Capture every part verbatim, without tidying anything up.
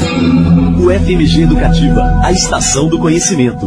U F M G Educativa, a estação do conhecimento.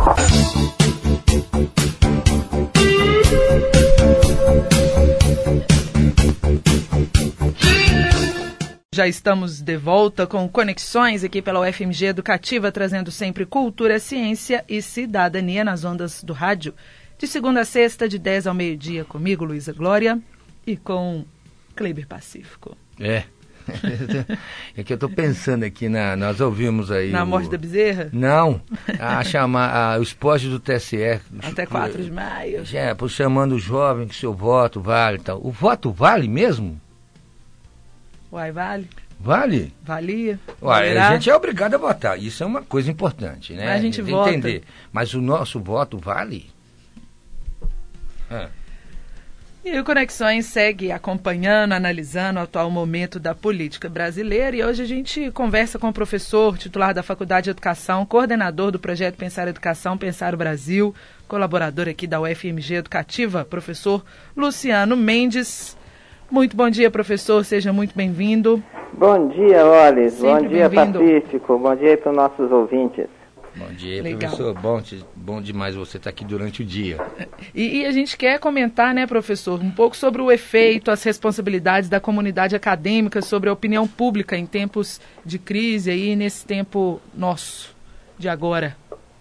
Já estamos de volta com Conexões aqui pela U F M G Educativa, trazendo sempre cultura, ciência e cidadania nas ondas do rádio. De segunda a sexta, de dez ao meio-dia, comigo, Luísa Glória, e com Kleber Pacífico. É. É que eu estou pensando aqui, na, nós ouvimos aí... Na o, morte da Bezerra? Não, a chamar, a, o esporte do T S E. Até quatro de maio. É, por chamando o jovem que seu voto vale e tal. O voto vale mesmo? Uai, vale? Vale? Valia. Uai, a gente é obrigado a votar, isso é uma coisa importante, né? Mas a gente Tem vota. Entender. Mas o nosso voto vale? Ah. E o Conexões segue acompanhando, analisando o atual momento da política brasileira, e hoje a gente conversa com o professor titular da Faculdade de Educação, coordenador do projeto Pensar Educação, Pensar o Brasil, colaborador aqui da U F M G Educativa, professor Luciano Mendes. Muito bom dia, professor, seja muito bem-vindo. Bom dia, Olis, bom dia, bem-vindo. Pacífico, bom dia para os nossos ouvintes. Bom dia, Legal. professor. Bom, bom demais você estar aqui durante o dia. E, e a gente quer comentar, né, professor, um pouco sobre o efeito, as responsabilidades da comunidade acadêmica sobre a opinião pública em tempos de crise, aí nesse tempo nosso, de agora.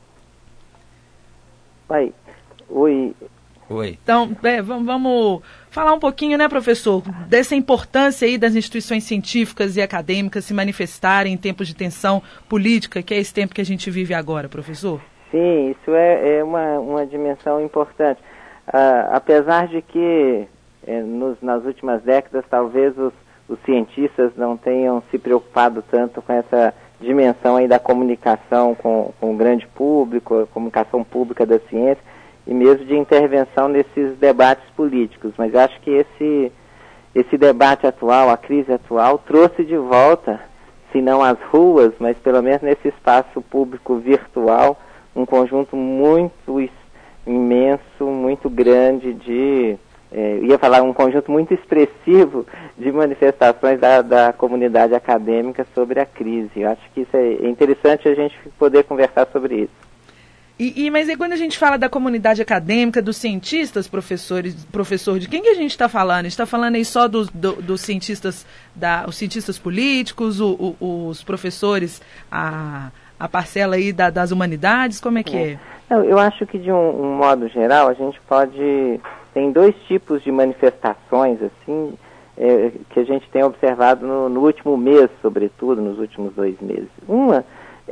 Oi. Oi. Oi. Então, é, vamos, vamos falar um pouquinho, né, professor, dessa importância aí das instituições científicas e acadêmicas se manifestarem em tempos de tensão política, que é esse tempo que a gente vive agora, professor. Sim, isso é, é uma, uma dimensão importante. Ah, apesar de que é, nos, nas últimas décadas talvez os, os cientistas não tenham se preocupado tanto com essa dimensão aí da comunicação com, com o grande público, a comunicação pública da ciência, e mesmo de intervenção nesses debates políticos. Mas acho que esse, esse debate atual, a crise atual, trouxe de volta, se não às ruas, mas pelo menos nesse espaço público virtual, um conjunto muito imenso, muito grande de... É, ia falar um conjunto muito expressivo de manifestações da, da comunidade acadêmica sobre a crise. Eu acho que isso é interessante a gente poder conversar sobre isso. E, e, mas aí quando a gente fala da comunidade acadêmica, dos cientistas, professores, professor, de quem que a gente está falando? A gente está falando aí só dos, do, dos cientistas, da, os cientistas políticos, o, o, os professores, a, a parcela aí da, das humanidades, como é que é? é? Não, eu acho que de um, um modo geral a gente pode... Tem dois tipos de manifestações, assim, é, que a gente tem observado no, no último mês, sobretudo, nos últimos dois meses. Uma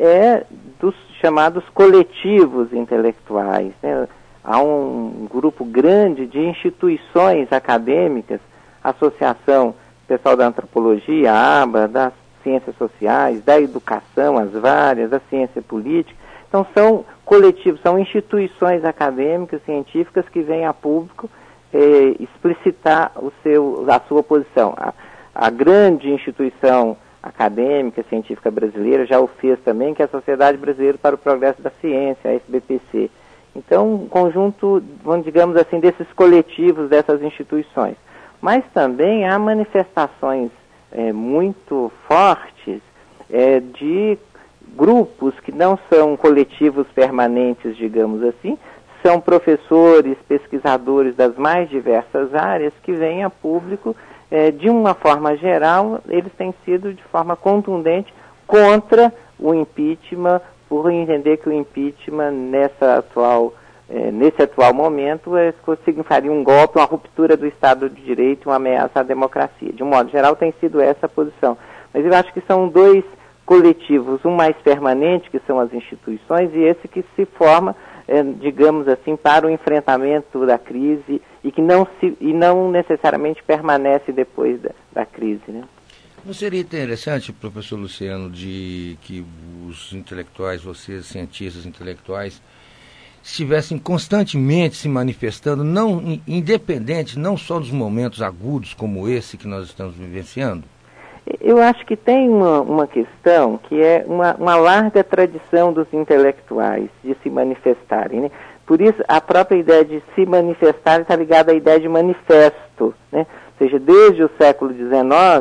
é dos chamados coletivos intelectuais, né? Há um grupo grande de instituições acadêmicas, associação pessoal da antropologia, a aba, das ciências sociais, da educação, as várias, da ciência política. Então são coletivos, são instituições acadêmicas, científicas que vêm a público eh, explicitar o seu, a sua posição. A, a grande instituição acadêmica, científica brasileira já o fez também, que é a Sociedade Brasileira para o Progresso da Ciência, a S B P C. Então, um conjunto, digamos assim, desses coletivos, dessas instituições. Mas também há manifestações é, muito fortes é, de grupos que não são coletivos permanentes, digamos assim, são professores, pesquisadores das mais diversas áreas que vêm a público. É, de uma forma geral, eles têm sido de forma contundente contra o impeachment, por entender que o impeachment nessa atual, é, nesse atual momento é, significaria um golpe, uma ruptura do Estado de Direito, uma ameaça à democracia. De um modo geral, tem sido essa a posição. Mas eu acho que são dois coletivos, um mais permanente, que são as instituições, e esse que se forma, é, digamos assim, para o enfrentamento da crise e que não, se, e não necessariamente permanece depois da, da crise, né? Não seria interessante, professor Luciano, de que os intelectuais, vocês, cientistas intelectuais, estivessem constantemente se manifestando, não independente, não só dos momentos agudos como esse que nós estamos vivenciando? Eu acho que tem uma, uma questão que é uma, uma larga tradição dos intelectuais de se manifestarem, né? Por isso, a própria ideia de se manifestar está ligada à ideia de manifesto, né? Ou seja, desde o século dezenove,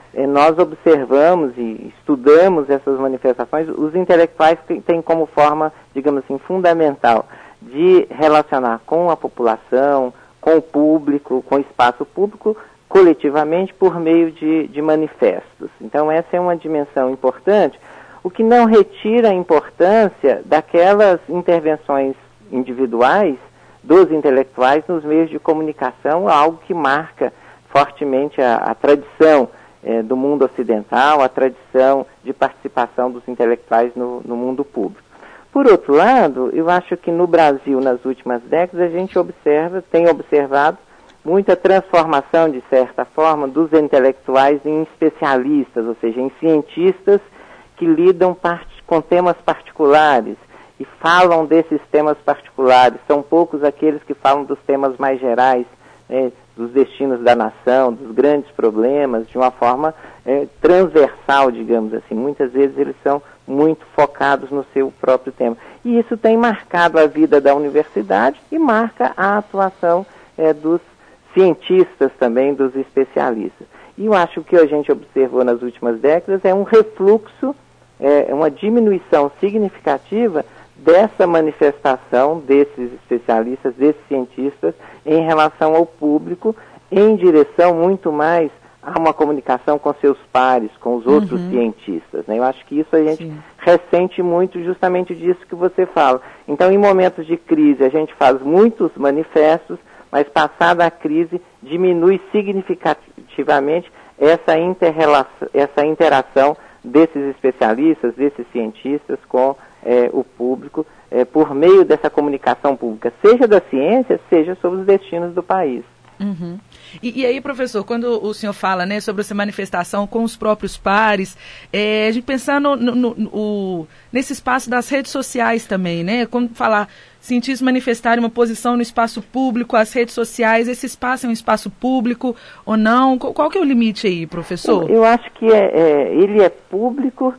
eh, nós observamos e estudamos essas manifestações, os intelectuais têm como forma, digamos assim, fundamental de relacionar com a população, com o público, com o espaço público, coletivamente por meio de, de manifestos. Então essa é uma dimensão importante, o que não retira a importância daquelas intervenções individuais dos intelectuais nos meios de comunicação, algo que marca fortemente a, a tradição eh, do mundo ocidental, a tradição de participação dos intelectuais no, no mundo público. Por outro lado, eu acho que no Brasil, nas últimas décadas, a gente observa, tem observado muita transformação, de certa forma, dos intelectuais em especialistas, ou seja, em cientistas que lidam part- com temas particulares e falam desses temas particulares. São poucos aqueles que falam dos temas mais gerais, né, dos destinos da nação, dos grandes problemas, de uma forma é, transversal, digamos assim. Muitas vezes eles são muito focados no seu próprio tema. E isso tem marcado a vida da universidade e marca a atuação é, dos cientistas também, dos especialistas. E eu acho que a gente observou nas últimas décadas é um refluxo, é, uma diminuição significativa dessa manifestação desses especialistas, desses cientistas, em relação ao público, em direção muito mais a uma comunicação com seus pares, com os outros uhum. cientistas. Né? Eu acho que isso a gente Sim. ressente muito justamente disso que você fala. Então, em momentos de crise, a gente faz muitos manifestos, mas passada a crise, diminui significativamente essa, inter-relação, essa interação desses especialistas, desses cientistas com é, o público, é, por meio dessa comunicação pública, seja da ciência, seja sobre os destinos do país. Uhum. E, e aí, professor, quando o senhor fala, né, sobre essa manifestação com os próprios pares, é, a gente pensando no, no, no, nesse espaço das redes sociais também, né? Quando falar cientistas manifestarem uma posição no espaço público, as redes sociais, esse espaço é um espaço público ou não? Qual, qual que é o limite aí, professor? Eu, eu acho que é, é, ele é público.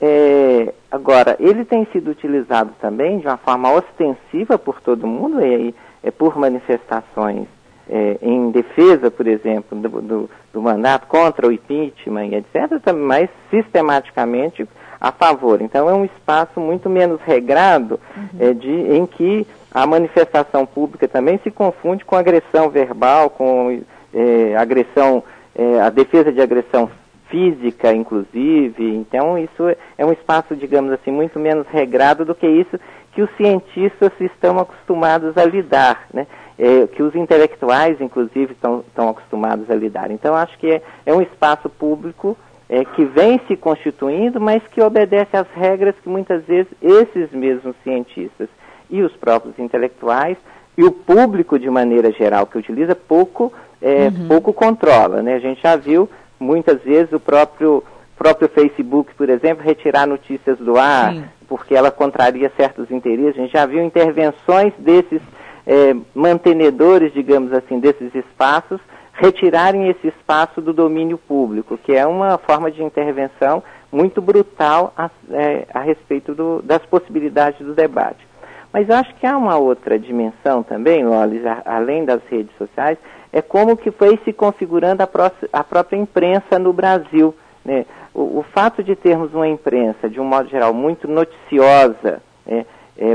É, agora, ele tem sido utilizado também de uma forma ostensiva por todo mundo, e é, por manifestações É, em defesa, por exemplo, do, do, do mandato, contra o impeachment, etcétera, mas sistematicamente a favor. Então é um espaço muito menos regrado, uhum. é, de, em que a manifestação pública também se confunde com agressão verbal, com é, agressão, é, a defesa de agressão física, inclusive. Então isso é, é um espaço, digamos assim, muito menos regrado do que isso que os cientistas estão acostumados a lidar, né? É, que os intelectuais, inclusive, estão acostumados a lidar. Então, acho que é, é um espaço público é, que vem se constituindo, mas que obedece às regras que muitas vezes esses mesmos cientistas e os próprios intelectuais e o público, de maneira geral, que utiliza, pouco, é, uhum. pouco controla. Né? A gente já viu, muitas vezes, o próprio, próprio Facebook, por exemplo, retirar notícias do ar, Sim. porque ela contraria certos interesses. A gente já viu intervenções desses É, mantenedores, digamos assim, desses espaços, retirarem esse espaço do domínio público, que é uma forma de intervenção muito brutal a, é, a respeito do, das possibilidades do debate. Mas acho que há uma outra dimensão também, Lolis, a, além das redes sociais, é como que foi se configurando a, pró a própria imprensa no Brasil. Né? O, o fato de termos uma imprensa, de um modo geral, muito noticiosa, né? É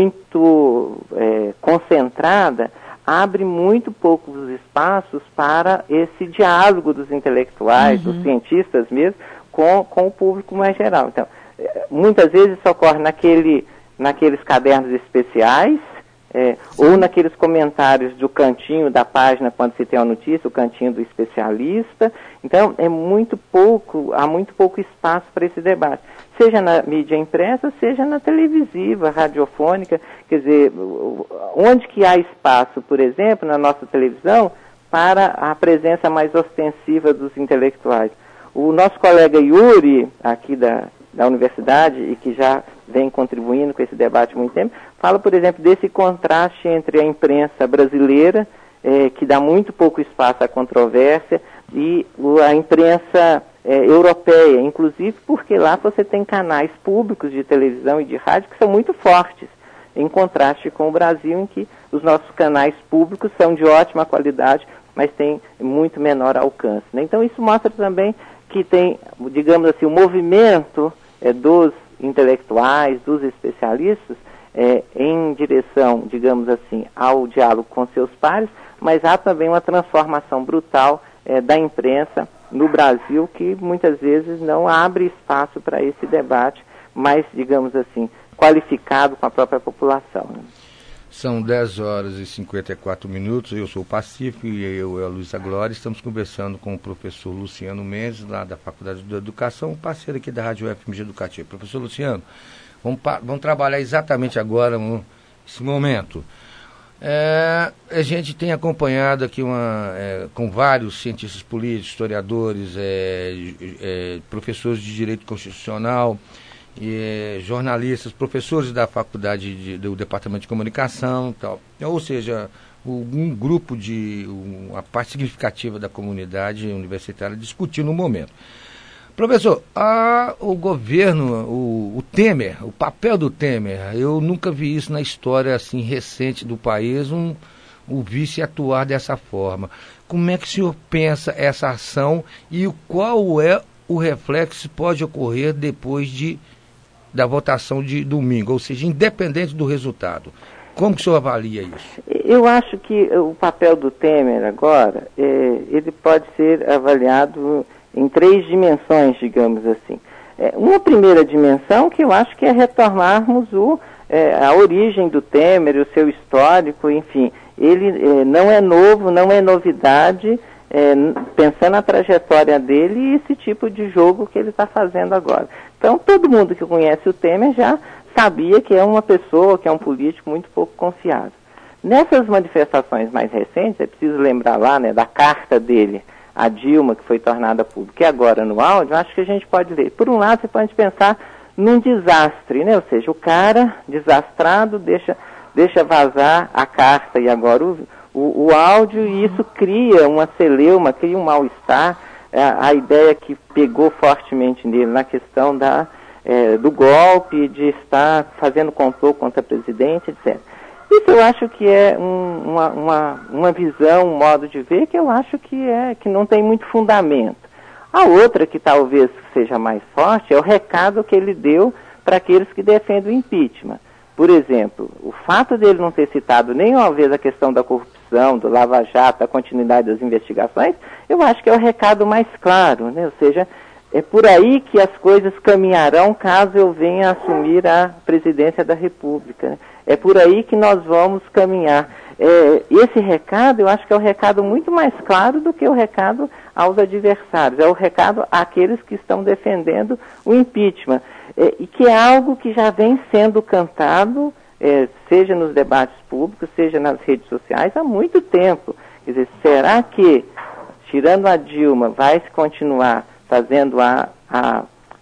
muito é, concentrada, abre muito poucos espaços para esse diálogo dos intelectuais, uhum. dos cientistas mesmo, com, com o público mais geral. Então, muitas vezes isso ocorre naquele, naqueles cadernos especiais, é, ou naqueles comentários do cantinho da página, quando se tem uma notícia, o cantinho do especialista. Então, é muito pouco, há muito pouco espaço para esse debate. Seja na mídia impressa, seja na televisiva, radiofônica, quer dizer, onde que há espaço, por exemplo, na nossa televisão, para a presença mais ostensiva dos intelectuais. O nosso colega Yuri, aqui da, da universidade, e que já vem contribuindo com esse debate há muito tempo, fala, por exemplo, desse contraste entre a imprensa brasileira, eh, que dá muito pouco espaço à controvérsia, e a imprensa É, europeia, inclusive porque lá você tem canais públicos de televisão e de rádio que são muito fortes, em contraste com o Brasil, em que os nossos canais públicos são de ótima qualidade, mas têm muito menor alcance. Né? Então isso mostra também que tem, digamos assim, o movimento é, dos intelectuais, dos especialistas, é, em direção, digamos assim, ao diálogo com seus pares, mas há também uma transformação brutal é, da imprensa no Brasil, que muitas vezes não abre espaço para esse debate mais, digamos assim, qualificado com a própria população. Né? São dez horas e cinquenta e quatro minutos, eu sou o Pacífico e eu e a Luísa Glória estamos conversando com o professor Luciano Mendes, lá da Faculdade de Educação, parceiro aqui da Rádio F M G Educativa. Professor Luciano, vamos, vamos trabalhar exatamente agora, nesse momento. É, a gente tem acompanhado aqui uma, é, com vários cientistas políticos, historiadores, é, é, professores de direito constitucional, e, jornalistas, professores da faculdade de, do departamento de comunicação, tal. Ou seja, um grupo de uma parte significativa da comunidade universitária discutindo no momento. Professor, a, o governo, o, o Temer, o papel do Temer, eu nunca vi isso na história assim recente do país, um, o vice atuar dessa forma. Como é que o senhor pensa essa ação e qual é o reflexo que pode ocorrer depois de da votação de domingo, ou seja, independente do resultado? Como que o senhor avalia isso? Eu acho que o papel do Temer agora, é, ele pode ser avaliado em três dimensões, digamos assim. É, uma primeira dimensão que eu acho que é retornarmos o, é, a origem do Temer, o seu histórico, enfim. Ele é, não é novo, não é novidade, é, pensando na trajetória dele e esse tipo de jogo que ele está fazendo agora. Então, todo mundo que conhece o Temer já sabia que é uma pessoa, que é um político muito pouco confiável. Nessas manifestações mais recentes, é preciso lembrar lá, né, da carta dele a Dilma, que foi tornada pública, e agora no áudio, acho que a gente pode ver. Por um lado, você pode pensar num desastre, né? Ou seja, o cara desastrado deixa, deixa vazar a carta e agora o, o, o áudio, e isso cria uma celeuma, cria um mal-estar. A, a ideia que pegou fortemente nele na questão da, é, do golpe, de estar fazendo complô contra o presidente, etcétera. Isso eu acho que é um, uma, uma, uma visão, um modo de ver que eu acho que, é, que não tem muito fundamento. A outra, que talvez seja mais forte, é o recado que ele deu para aqueles que defendem o impeachment. Por exemplo, o fato dele não ter citado nenhuma vez a questão da corrupção, do Lava Jato, da continuidade das investigações, eu acho que é o recado mais claro, né? Ou seja, é por aí que as coisas caminharão caso eu venha assumir a presidência da República, né? É por aí que nós vamos caminhar. É, esse recado, eu acho que é o recado muito mais claro do que o recado aos adversários. É o recado àqueles que estão defendendo o impeachment. É, e que é algo que já vem sendo cantado, é, seja nos debates públicos, seja nas redes sociais, há muito tempo. Quer dizer, será que, tirando a Dilma, vai se continuar fazendo a, a,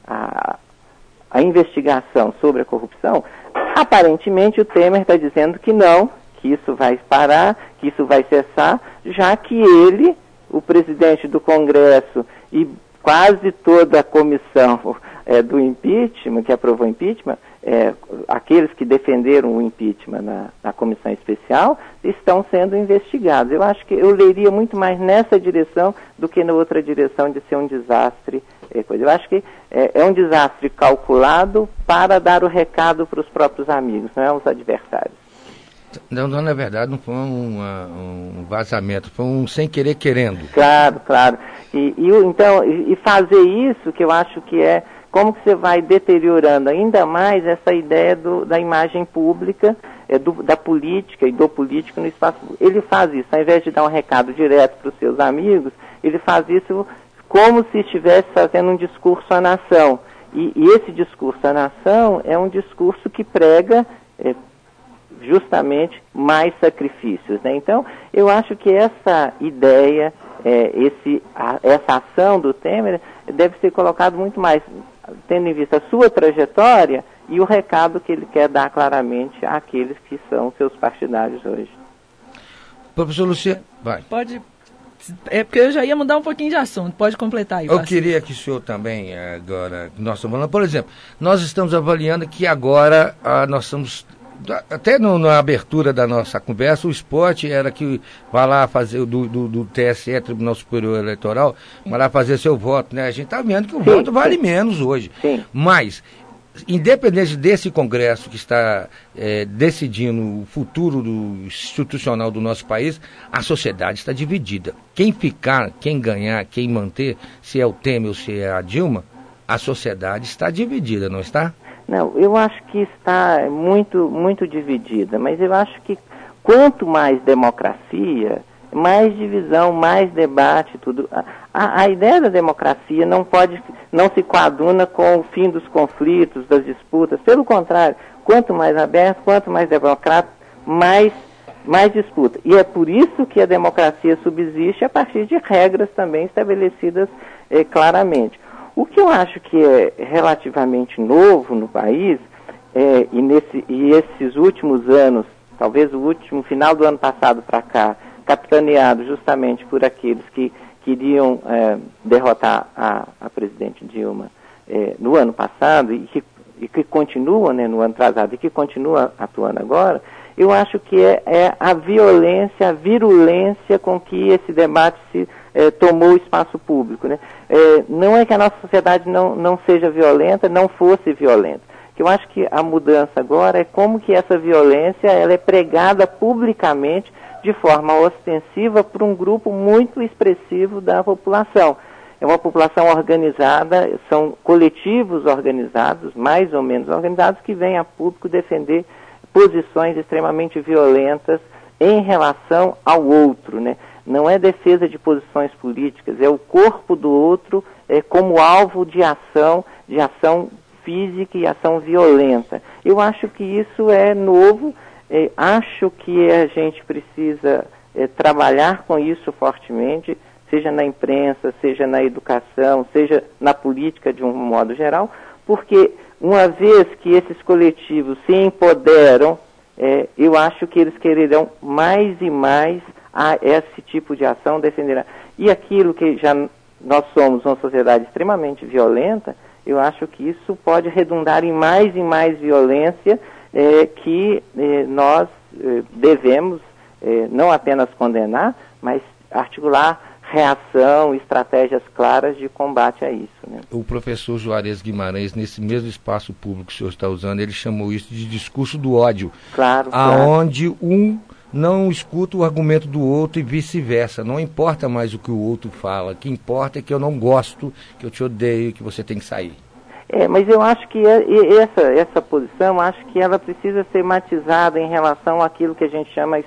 a, a investigação sobre a corrupção? Aparentemente o Temer está dizendo que não, que isso vai parar, que isso vai cessar, já que ele, o presidente do Congresso e quase toda a comissão é, do impeachment, que aprovou o impeachment, é, aqueles que defenderam o impeachment na, na comissão especial, estão sendo investigados. Eu acho que eu leria muito mais nessa direção do que na outra direção de ser um desastre. É, coisa. Eu acho que é, é um desastre calculado para dar o recado para os próprios amigos, não é aos adversários. Não, não, na verdade, não foi um, um vazamento, foi um sem querer querendo. Claro, claro. E, e, então, e fazer isso, que eu acho que é como que você vai deteriorando ainda mais essa ideia do, da imagem pública, é, do, da política e do político no espaço público. Ele faz isso, ao invés de dar um recado direto para os seus amigos, ele faz isso como se estivesse fazendo um discurso à nação. E, e esse discurso à nação é um discurso que prega é, justamente mais sacrifícios, né? Então, eu acho que essa ideia, é, esse, a, essa ação do Temer deve ser colocado muito mais, tendo em vista a sua trajetória e o recado que ele quer dar claramente àqueles que são seus partidários hoje. Professor Luciano, vai. Pode... É porque eu já ia mudar um pouquinho de assunto, pode completar aí. Eu queria que o senhor também, agora, nós estamos falando, por exemplo, nós estamos avaliando que agora ah, nós estamos até no, na abertura da nossa conversa, o esporte era que vai lá fazer, do, do, do T S E, Tribunal Superior Eleitoral, vai lá fazer seu voto, né? A gente está vendo que o sim, voto vale sim. menos hoje. Sim. Mas, independente desse Congresso que está é, decidindo o futuro do, institucional do nosso país, a sociedade está dividida. Quem ficar, quem ganhar, quem manter, se é o Temer ou se é a Dilma, a sociedade está dividida, não está? Não, eu acho que está muito, muito dividida, mas eu acho que quanto mais democracia, mais divisão, mais debate, tudo. A, a ideia da democracia não pode, não se coaduna com o fim dos conflitos, das disputas. Pelo contrário, quanto mais aberto, quanto mais democrático, mais, mais disputa. E é por isso que a democracia subsiste a partir de regras também estabelecidas eh, claramente. O que eu acho que é relativamente novo no país, é, e, nesse, e esses últimos anos, talvez o último final do ano passado para cá, capitaneado justamente por aqueles que queriam é, derrotar a, a presidente Dilma é, no ano passado e que, e que continuam, né, no ano atrasado e que continua atuando agora, eu acho que é, é a violência, a virulência com que esse debate se é, tomou o espaço público, né? É, não é que a nossa sociedade não, não seja violenta, não fosse violenta. Que eu acho que a mudança agora é como que essa violência ela é pregada publicamente de forma ostensiva por um grupo muito expressivo da população. É uma população organizada, são coletivos organizados, mais ou menos organizados, que vêm a público defender posições extremamente violentas em relação ao outro, né? Não é defesa de posições políticas, é o corpo do outro é, como alvo de ação, de ação física e ação violenta. Eu acho que isso é novo, é, acho que a gente precisa é, trabalhar com isso fortemente, seja na imprensa, seja na educação, seja na política de um modo geral, porque uma vez que esses coletivos se empoderam, é, eu acho que eles quererão mais e mais a esse tipo de ação, defenderá. E aquilo que já nós somos uma sociedade extremamente violenta, eu acho que isso pode redundar em mais e mais violência é, que é, nós é, devemos é, não apenas condenar, mas articular reação, estratégias claras de combate a isso, né? O professor Juarez Guimarães, nesse mesmo espaço público que o senhor está usando, ele chamou isso de discurso do ódio. Claro, aonde claro. um não escuta o argumento do outro e vice-versa. Não importa mais o que o outro fala. O que importa é que eu não gosto, que eu te odeio, que você tem que sair. É, mas eu acho que essa, essa posição, acho que ela precisa ser matizada em relação àquilo que a gente chama é,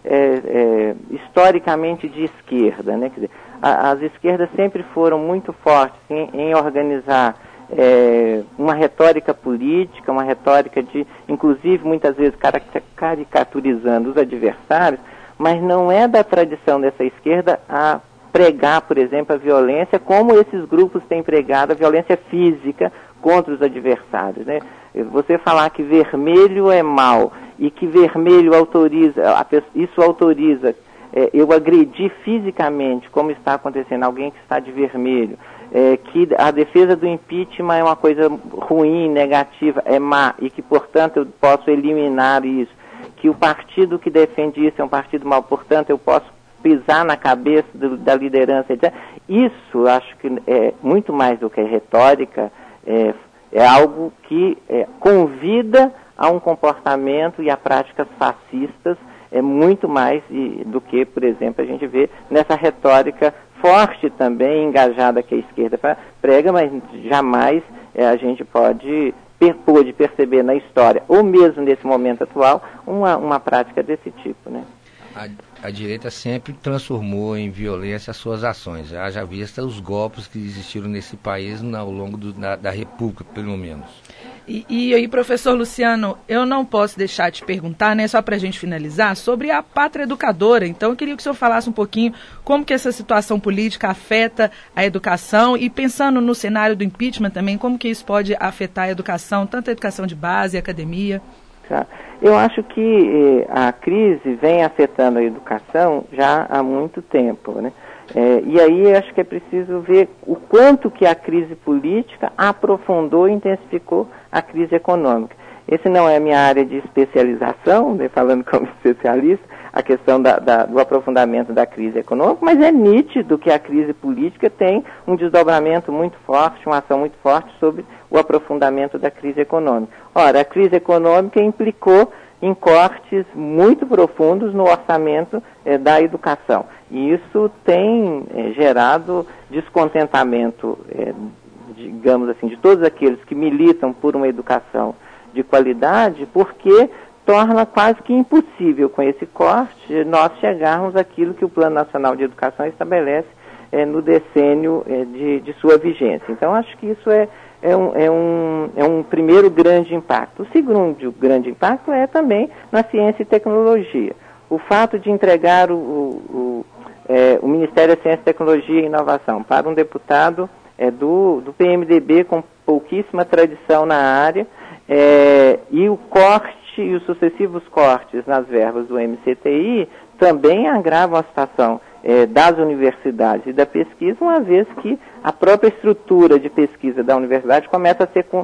é, historicamente de esquerda, né? Quer dizer, a, as esquerdas sempre foram muito fortes em, em organizar É, uma retórica política, uma retórica de, inclusive, muitas vezes caricaturizando os adversários, mas não é da tradição dessa esquerda a pregar, por exemplo, a violência, como esses grupos têm pregado a violência física contra os adversários, né? Você falar que vermelho é mal e que vermelho autoriza, isso autoriza é, eu agredir fisicamente, como está acontecendo, alguém que está de vermelho, É, que a defesa do impeachment é uma coisa ruim, negativa, é má, e que, portanto, eu posso eliminar isso, que o partido que defende isso é um partido mau, portanto, eu posso pisar na cabeça do, da liderança, etcétera. Isso, acho que é muito mais do que retórica, é, é algo que é, convida a um comportamento e a práticas fascistas, é muito mais e, do que, por exemplo, a gente vê nessa retórica forte também, engajada que a esquerda prega, mas jamais é, a gente pode, per, pode perceber na história, ou mesmo nesse momento atual, uma, uma prática desse tipo, né? A, a direita sempre transformou em violência as suas ações, haja vista os golpes que existiram nesse país ao longo do, da, da República, pelo menos. E, e aí, professor Luciano, eu não posso deixar de perguntar, né, só para a gente finalizar, sobre a pátria educadora. Então, eu queria que o senhor falasse um pouquinho como que essa situação política afeta a educação e, pensando no cenário do impeachment também, como que isso pode afetar a educação, tanto a educação de base, a academia. Tá. Eu acho que eh, a crise vem afetando a educação já há muito tempo, né? É, e aí acho que é preciso ver o quanto que a crise política aprofundou e intensificou a crise econômica. Esse não é a minha área de especialização, né, falando como especialista, a questão da, da, do aprofundamento da crise econômica, mas é nítido que a crise política tem um desdobramento muito forte, uma ação muito forte sobre o aprofundamento da crise econômica. Ora, a crise econômica implicou em cortes muito profundos no orçamento eh, da educação. E isso tem eh, gerado descontentamento, eh, digamos assim, de todos aqueles que militam por uma educação de qualidade, porque torna quase que impossível, com esse corte, nós chegarmos àquilo que o Plano Nacional de Educação estabelece eh, no decênio eh, de, de sua vigência. Então, acho que isso é, é, um, é, um, é um primeiro grande impacto. O segundo grande impacto é também na ciência e tecnologia. O fato de entregar o, o, o, é, o Ministério da Ciência, Tecnologia e Inovação para um deputado é, do, do P M D B com pouquíssima tradição na área, é, e o corte e os sucessivos cortes nas verbas do M C T I também agravam a situação eh, das universidades e da pesquisa, uma vez que a própria estrutura de pesquisa da universidade começa a ser, com,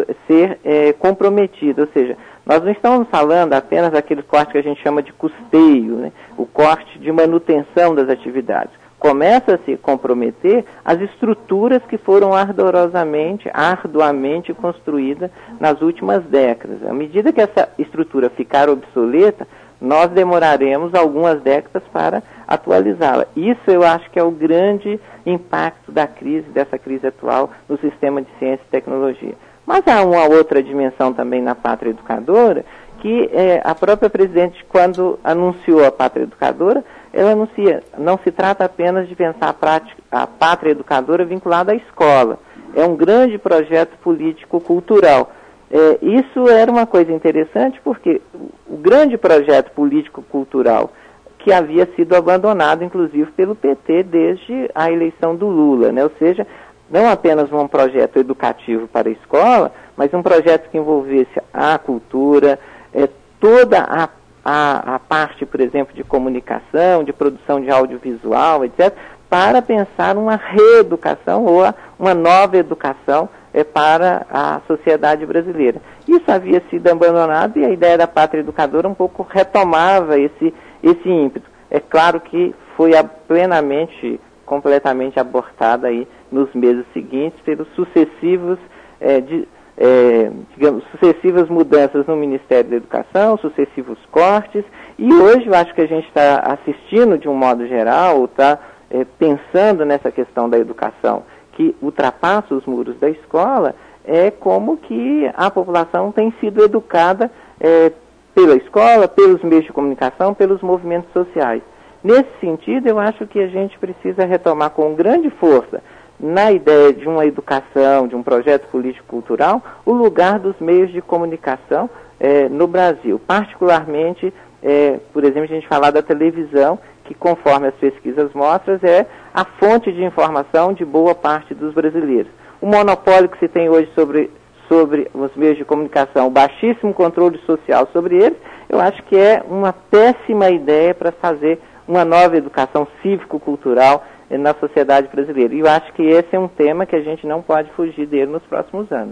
ser eh, comprometida. Ou seja, nós não estamos falando apenas daquele corte que a gente chama de custeio, né? O corte de manutenção das atividades. Começa a se comprometer as estruturas que foram ardorosamente, arduamente construídas nas últimas décadas. À medida que essa estrutura ficar obsoleta, nós demoraremos algumas décadas para atualizá-la. Isso eu acho que é o grande impacto da crise, dessa crise atual no sistema de ciência e tecnologia. Mas há uma outra dimensão também na Pátria Educadora, que é, a própria presidente, quando anunciou a Pátria Educadora, ela anuncia, não se trata apenas de pensar a, prática, a Pátria Educadora vinculada à escola. É um grande projeto político-cultural. É, isso era uma coisa interessante porque o grande projeto político-cultural que havia sido abandonado, inclusive, pelo P T desde a eleição do Lula, né? Ou seja, não apenas um projeto educativo para a escola, mas um projeto que envolvesse a cultura, é, toda a A, a parte, por exemplo, de comunicação, de produção de audiovisual, etcétera, para pensar uma reeducação ou a, uma nova educação é, para a sociedade brasileira. Isso havia sido abandonado e a ideia da Pátria Educadora um pouco retomava esse, esse ímpeto. É claro que foi a, plenamente, completamente abortada aí nos meses seguintes pelos sucessivos é, de, É, digamos, sucessivas mudanças no Ministério da Educação, sucessivos cortes, e hoje eu acho que a gente está assistindo de um modo geral, está é, pensando nessa questão da educação, que ultrapassa os muros da escola, é como que a população tem sido educada é, pela escola, pelos meios de comunicação, pelos movimentos sociais. Nesse sentido, eu acho que a gente precisa retomar com grande força, na ideia de uma educação, de um projeto político-cultural, o lugar dos meios de comunicação eh, no Brasil. Particularmente, eh, por exemplo, a gente falar da televisão, que conforme as pesquisas mostram, é a fonte de informação de boa parte dos brasileiros. O monopólio que se tem hoje sobre, sobre os meios de comunicação, o baixíssimo controle social sobre eles, eu acho que é uma péssima ideia para fazer uma nova educação cívico-cultural na sociedade brasileira. E eu acho que esse é um tema que a gente não pode fugir dele nos próximos anos.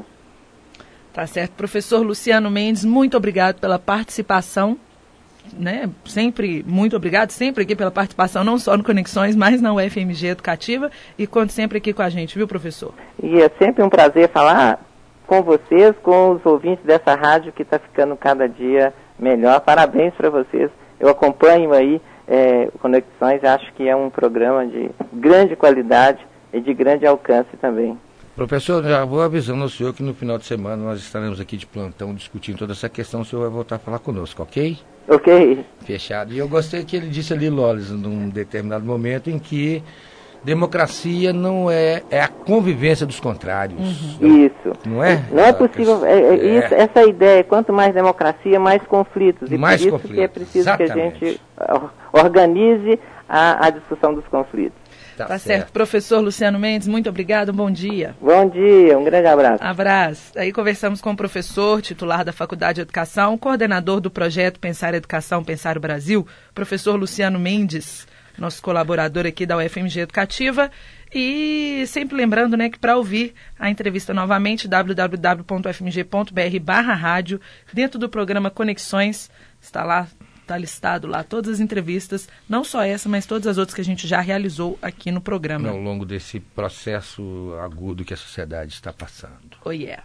Tá certo. Professor Luciano Mendes, muito obrigado pela participação, né? Sempre, muito obrigado, sempre aqui pela participação, não só no Conexões, mas na U F M G Educativa, e conte sempre aqui com a gente, viu, professor? E é sempre um prazer falar com vocês, com os ouvintes dessa rádio que está ficando cada dia melhor. Parabéns para vocês. Eu acompanho aí É, Conexões, acho que é um programa de grande qualidade e de grande alcance também. Professor, já vou avisando ao senhor que no final de semana nós estaremos aqui de plantão discutindo toda essa questão, o senhor vai voltar a falar conosco, ok? Ok. Fechado. E eu gostei que ele disse ali, Lolis, num determinado momento em que democracia não é, é a convivência dos contrários. Uhum. Isso. Não é? Não é possível. É, é, é. Isso, essa ideia, quanto mais democracia, mais conflitos. E mais por isso conflitos. que é preciso Exatamente. que a gente organize a, a discussão dos conflitos. Tá, tá certo. certo. Professor Luciano Mendes, muito obrigado, bom dia. Bom dia, um grande abraço. Abraço. Aí conversamos com o professor, titular da Faculdade de Educação, coordenador do projeto Pensar Educação, Pensar o Brasil, professor Luciano Mendes, nosso colaborador aqui da U F M G Educativa. E sempre lembrando, né, que para ouvir a entrevista novamente, w w w ponto f m g ponto b r barra rádio, dentro do programa Conexões, está lá, está listado lá todas as entrevistas, não só essa, mas todas as outras que a gente já realizou aqui no programa. Ao longo desse processo agudo que a sociedade está passando. Oh yeah.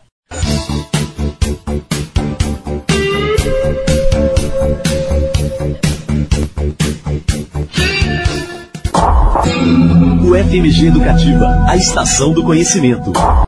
O F M G Educativa, a estação do conhecimento.